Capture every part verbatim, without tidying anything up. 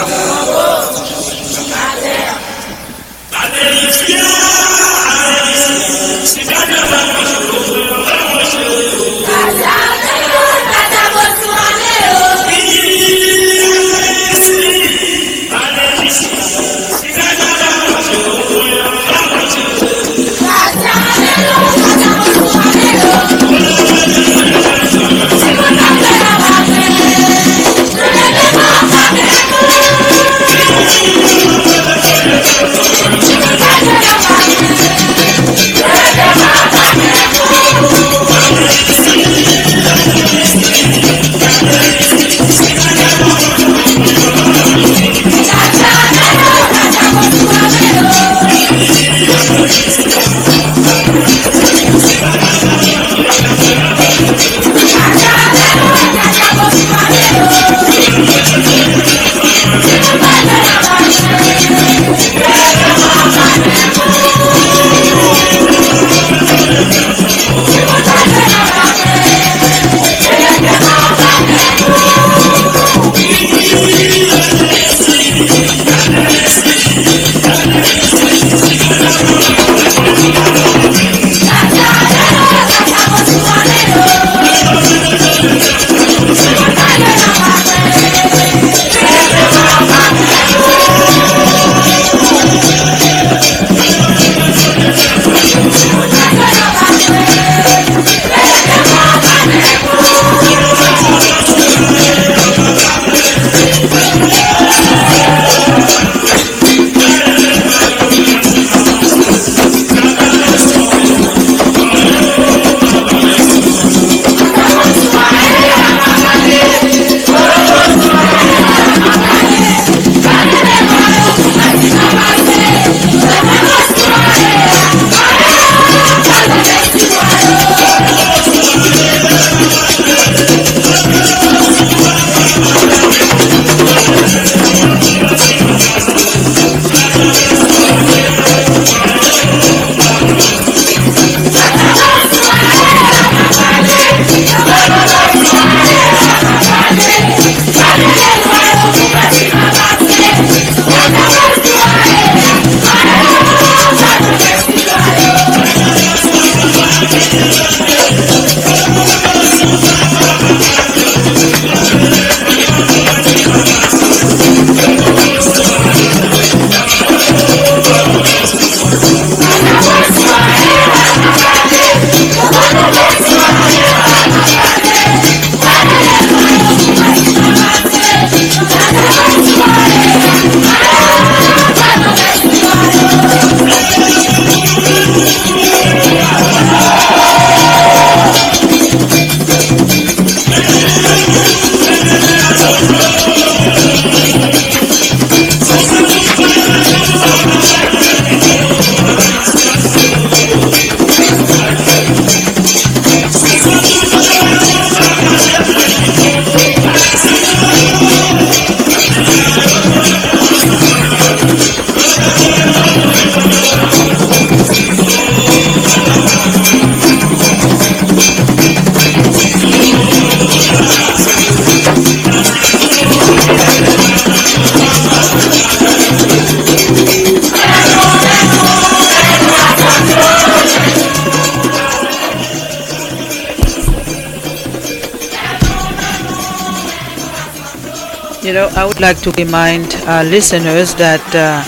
You know, I would like to remind our listeners that uh,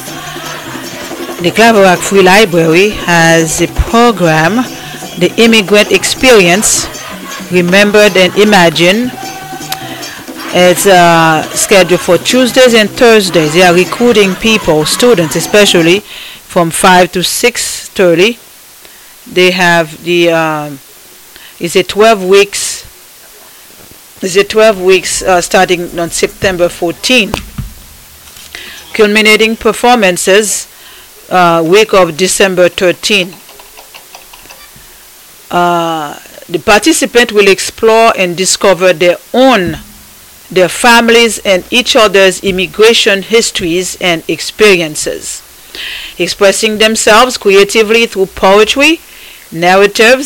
the Claverack Free Library has a program, the Immigrant Experience, Remembered and Imagined. It's uh, scheduled for Tuesdays and Thursdays. They are recruiting people, students especially, from five to six thirty. They have the, um, it's a twelve weeks, it's a twelve weeks uh, starting on September fourteenth. Culminating performances, uh, week of December thirteenth. Uh, the participant will explore and discover their own, their families and each other's immigration histories and experiences, expressing themselves creatively through poetry, narratives,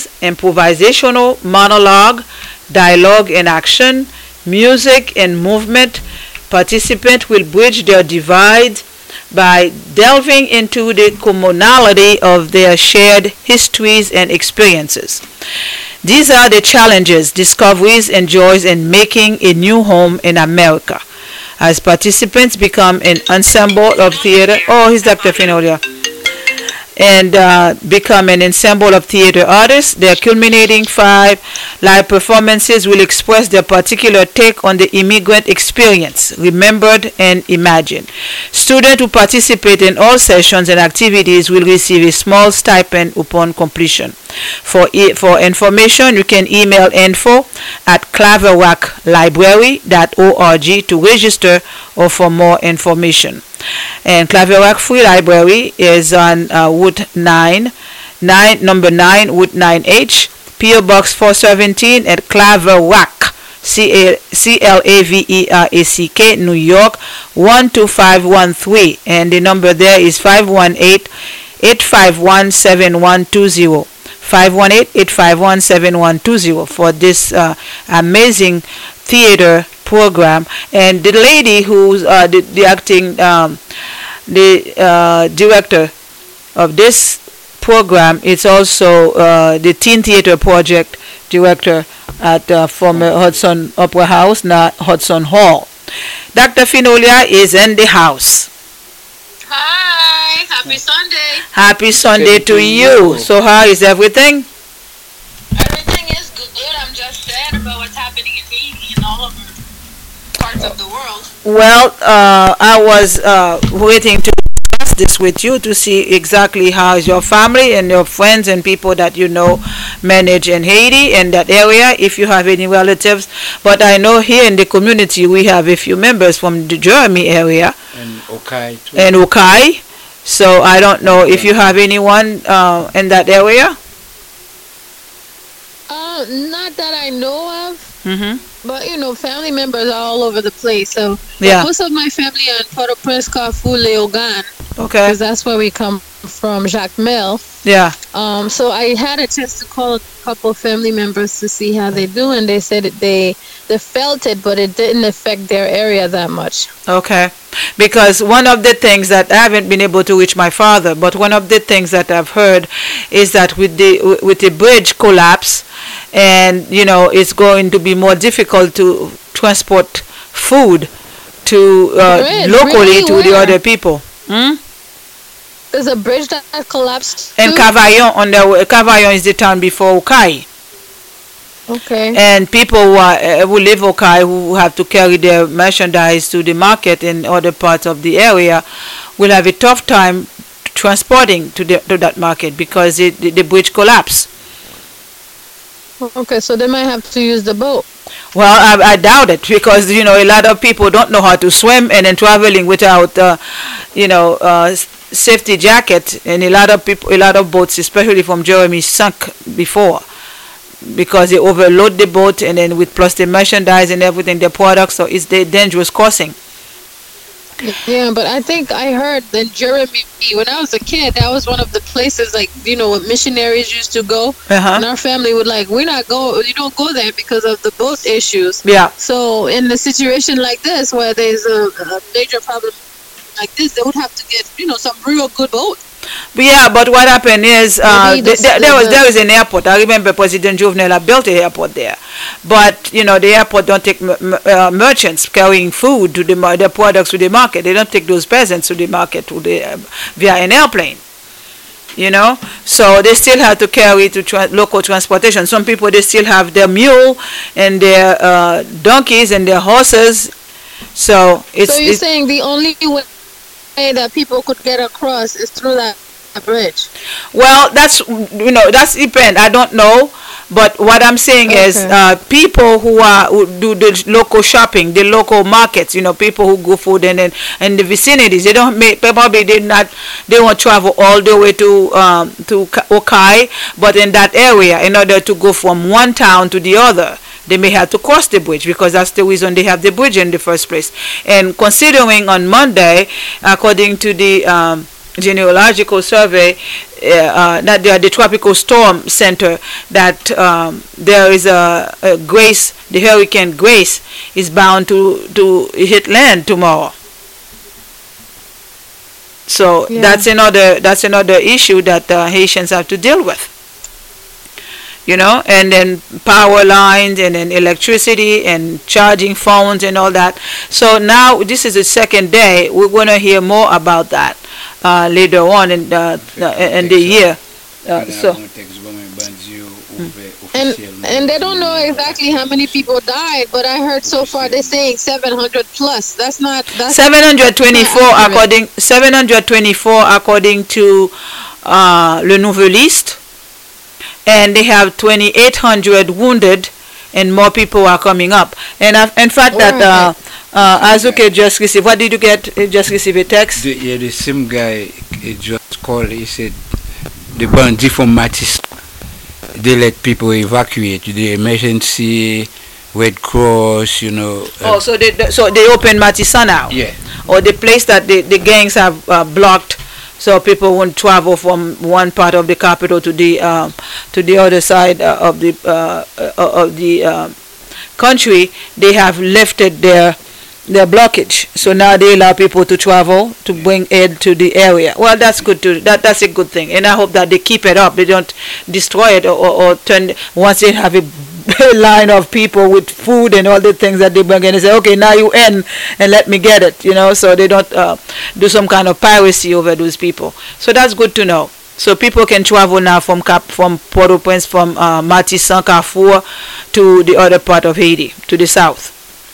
improvisational monologue, dialogue and action, music and movement, Participants will bridge their divide by delving into the commonality of their shared histories and experiences. These are the challenges, discoveries, and joys in making a new home in America. As participants become an ensemble of theater, oh, he's Doctor Finolia, and uh, become an ensemble of theater artists. Their culminating five live performances will express their particular take on the immigrant experience, remembered and imagined. Students who participate in all sessions and activities will receive a small stipend upon completion. For, e for information, you can email info at claverwack library dot org to register or for more information. And Claverwack Free Library is on uh, Route nine, nine, number nine, Route nine H, P O Box four seventeen at Claverwack, C L A V E R A C K, New York, one two five one three. And the number there is five one eight, eight five one, seven one two zero. five one eight, eight five one, seven one two zero for this uh, amazing theater program. And the lady who's uh, the, the acting um, the uh, director of this program is also uh, the Teen Theater Project director at uh, former Hudson Opera House, now Hudson Hall. Doctor Finolia is in the house. Hi, happy Sunday. Happy Sunday to you. So how is everything? Everything is good. I'm just sad about what's happening in Haiti and all over parts of the world. Well, uh, I was uh, waiting to discuss this with you to see exactly how is your family and your friends and people that you know manage in Haiti and that area, if you have any relatives. But I know here in the community we have a few members from the Jeremy area. And Okai too. And Okai. So I don't know if you have anyone uh, in that area. Uh, not that I know of. Mm-hmm. But, you know, family members are all over the place. So yeah. Most of my family are in Port-au-Prince, Carrefour, Léogane. Okay. Because that's where we come from, Jacques Mel. Yeah. Um. So I had a chance to call a couple of family members to see how they do, and they said that they they felt it, but it didn't affect their area that much. Okay. Because one of the things that I haven't been able to reach my father, but one of the things that I've heard is that with the with the bridge collapse, and you know it's going to be more difficult to transport food to uh, Bridge, locally really? to the Where? other people. Hmm? There's a bridge that collapsed. And too? Cavaillon, on the Cavaillon is the town before Okai. Okay. And people who, are, uh, who live Okai who have to carry their merchandise to the market in other parts of the area will have a tough time transporting to the, to that market because it, the, the bridge collapsed. Okay, so they might have to use the boat. Well, I, I doubt it because you know a lot of people don't know how to swim and then traveling without uh, you know uh, safety jacket, and a lot of people, a lot of boats, especially from Jeremy, sunk before because they overload the boat and then with plus the merchandise and everything, the products, so it's the dangerous crossing. Yeah, but I think I heard that Jeremy, when I was a kid, that was one of the places, like, you know, what missionaries used to go. Uh-huh. And our family would like, we're not go, you don't go there because of the boat issues. Yeah. So in a situation like this, where there's a, a major problem like this, they would have to get, you know, some real good boat. But yeah, but what happened is uh, Maybe th- the- there, there was the- there was an airport. I remember President Jovenel built an airport there, but you know the airport don't take m- m- uh, merchants carrying food to the mar- their products to the market. They don't take those peasants to the market to the uh, via an airplane. You know, so they still have to carry to tra- local transportation. Some people they still have their mule and their uh, donkeys and their horses. So it's. So you're it's saying the only way that people could get across is through that bridge? Well, that's you know that's depend. I don't know, but what I'm saying is Okay. uh, people who are who do the local shopping, the local markets. You know, people who go food and then in the vicinities. They don't make probably they not they won't travel all the way to um, to Ka- Okai, but in that area, in order to go from one town to the other, they may have to cross the bridge because that's the reason they have the bridge in the first place. And considering on Monday, according to the um, Geological Survey, uh, uh, that the, the Tropical Storm Center, that um, there is a, a Grace, the Hurricane Grace, is bound to, to hit land tomorrow. So yeah. that's another that's another issue that uh, Haitians have to deal with. You know, and then power lines, and then electricity, and charging phones, and all that. So now this is the second day. We're going to hear more about that uh, later on in the, uh, in the year. Uh, so. And and they don't know exactly how many people died, but I heard so far they're saying seven hundred plus. That's not that's seven hundred twenty-four according seven hundred twenty-four according to uh, Le Nouveliste, and they have twenty-eight hundred wounded, and more people are coming up. And uh, in fact, that uh, uh, Azuke just received. What did you get? He just received a text. The, yeah, the same guy he just called. He said the bandit from Matisse, they let people evacuate. The emergency Red Cross, you know. Uh, oh, so they so they open Matissa now. Yeah. Or the place that the, the gangs have uh, blocked, so people won't travel from one part of the capital to the um, to the other side uh, of the uh, uh, of the uh, country. They have lifted their their blockage, so now they allow people to travel to bring aid to the area. Well, that's good too. That that's a good thing, and I hope that they keep it up. They don't destroy it or, or, or turn once they have a line of people with food and all the things that they bring in and say, okay, now you end and let me get it, you know, so they don't uh, do some kind of piracy over those people. So that's good to know. So people can travel now from Cap, from Port-au-Prince, from uh, Matissan, Carrefour to the other part of Haiti, to the south.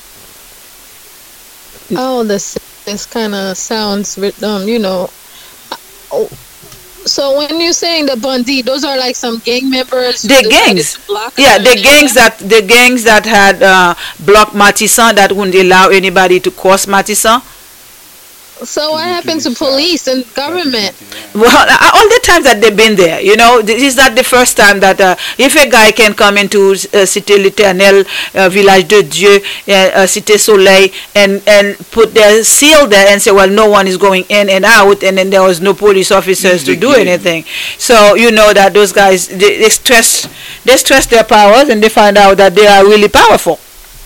Oh, this this kind of sounds, um, you know. Oh, so when you're saying the bandit, those are like some gang members. The gangs, yeah, the gangs that the gangs that had uh, blocked Matissan, that wouldn't allow anybody to cross Matissan. So what happened to police and government? Well, all the times that they've been there, you know, this is not the first time that uh, if a guy can come into uh, Cité l'Éternel, uh, Village de Dieu, uh, uh, Cité Soleil, and and put their seal there and say, well, no one is going in and out, and then there was no police officers to do anything. So you know that those guys, they, they stress they stress their powers, and they find out that they are really powerful.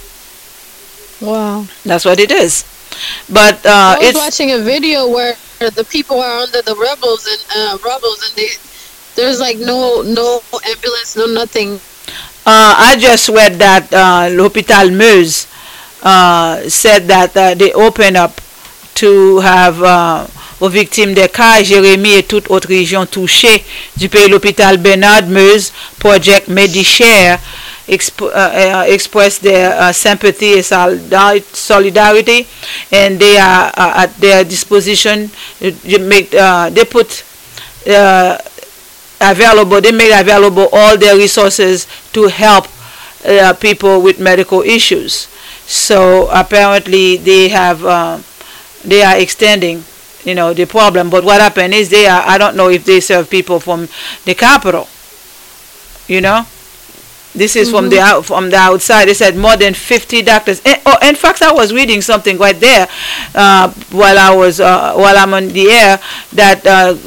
Wow, that's what it is. But uh, I was it's watching a video where the people are under the rebels and uh, rebels, and they there's like no no ambulance, no nothing. Uh, I just read that uh, l'Hôpital Meuse uh, said that uh, they open up to have uh, aux victimes des cas, Jérémy et toute autre région touchée du pays. L'Hôpital Bernard Meuse, Project Medishare, exp uh, uh, express their uh, sympathy and solidarity, and they are uh, at their disposition. They make uh, they put uh, available they make available all their resources to help uh, people with medical issues. So apparently they have uh, they are extending, you know, the problem. But what happened is they are, I don't know if they serve people from the capital, you know. This is mm-hmm. from the out, from the outside. They said more than fifty doctors. And, oh, in fact, I was reading something right there uh, while I was uh, while I'm on the air, that uh,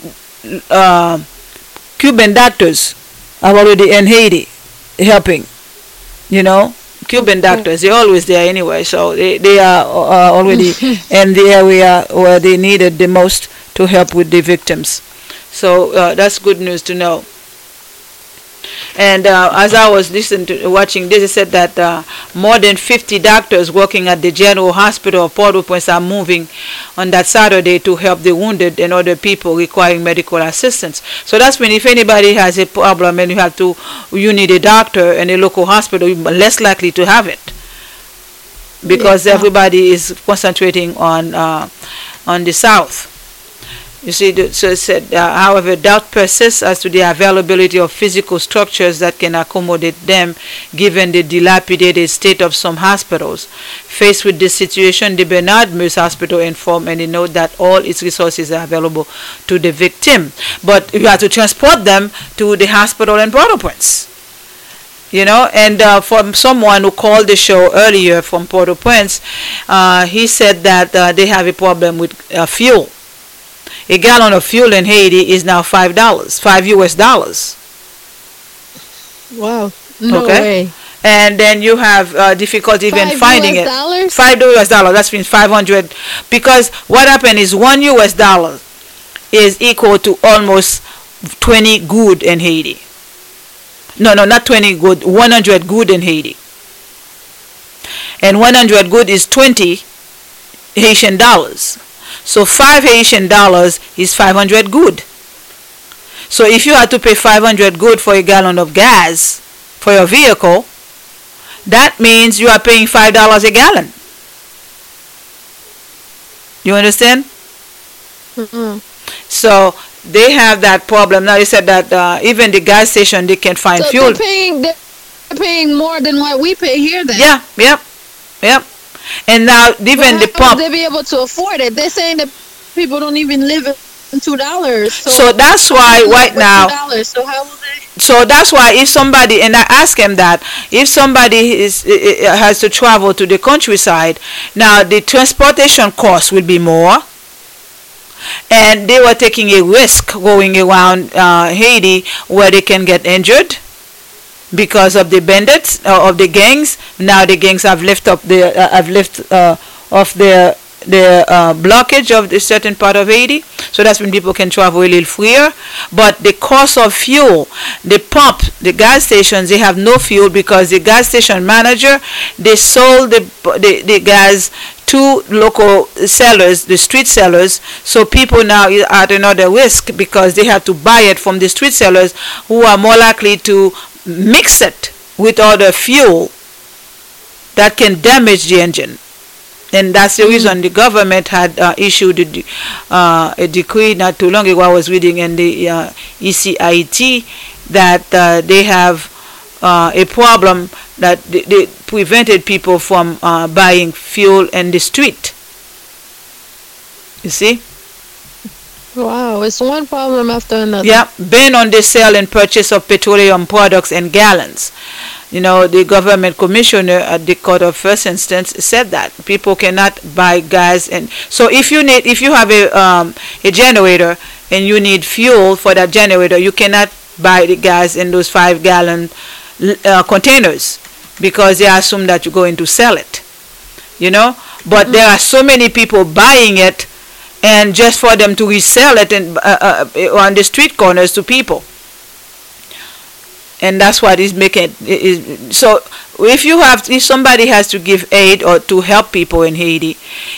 uh, Cuban doctors are already in Haiti helping. You know, Cuban doctors, they're always there anyway, so they they are uh, already in the area where they needed the most to help with the victims. So uh, that's good news to know. And uh, as I was listening to watching this, it said that uh, more than fifty doctors working at the General Hospital of Port-au-Prince are moving on that Saturday to help the wounded and other people requiring medical assistance. So that's when if anybody has a problem and you have to, you need a doctor in a local hospital, you're less likely to have it, because yeah. everybody is concentrating on uh, on the south. You see, so it said, uh, however, doubt persists as to the availability of physical structures that can accommodate them, given the dilapidated state of some hospitals. Faced with this situation, the Bernard Meuse Hospital informed and they note that all its resources are available to the victim. But you have to transport them to the hospital in Port-au-Prince. You know, and uh, from someone who called the show earlier from Port-au-Prince, uh, he said that uh, they have a problem with uh, fuel. A gallon of fuel in Haiti is now five dollars, five U S dollars. Wow. No Okay. way. And then you have uh, difficulty even Five finding U S it. dollars? Five U S dollars. That means five hundred. Because what happened is one U S dollar is equal to almost twenty good in Haiti. No, no, not twenty good. one hundred good in Haiti. And one hundred good is twenty Haitian dollars. So five Haitian dollars is five hundred good. So if you had to pay five hundred good for a gallon of gas for your vehicle, that means you are paying five dollars a gallon. You understand? Mm-mm. So they have that problem. Now they said that uh, even the gas station, they can't find So fuel. they're paying they're paying more than what we pay here then. Yeah, yep, yep. And now even the But how pump. would they be able to afford it? They're saying that people don't even live in two dollars. So, So that's why right now. two dollars. So how will they? So that's why if somebody, and I ask him that, if somebody is uh, uh, has to travel to the countryside, now the transportation cost will be more, and they were taking a risk going around uh, Haiti where they can get injured because of the bandits uh, of the gangs. Now the gangs have left up the uh, have left uh, off their the uh, blockage of a certain part of Haiti, so that's when people can travel a little freer. But the cost of fuel, the pump, the gas stations, they have no fuel because the gas station manager, they sold the the, the gas to local sellers, the street sellers. So people now are at another risk because they have to buy it from the street sellers who are more likely to mix it with other fuel that can damage the engine. And that's the reason the government had uh, issued a, de- uh, a decree not too long ago. I was reading in the uh, E C I T that uh, they have uh, a problem that they, they prevented people from uh, buying fuel in the street. You see? Wow, it's one problem after another. Yeah, ban on the sale and purchase of petroleum products in gallons. You know, the government commissioner at the court of first instance said that people cannot buy gas, and so if you need, if you have a um, a generator and you need fuel for that generator, you cannot buy the gas in those five gallon uh, containers because they assume that you're going to sell it. You know, but mm-hmm. there are so many people buying it, and just for them to resell it and uh, uh, on the street corners to people. And that's what is making it. So if you have, if somebody has to give aid or to help people in Haiti,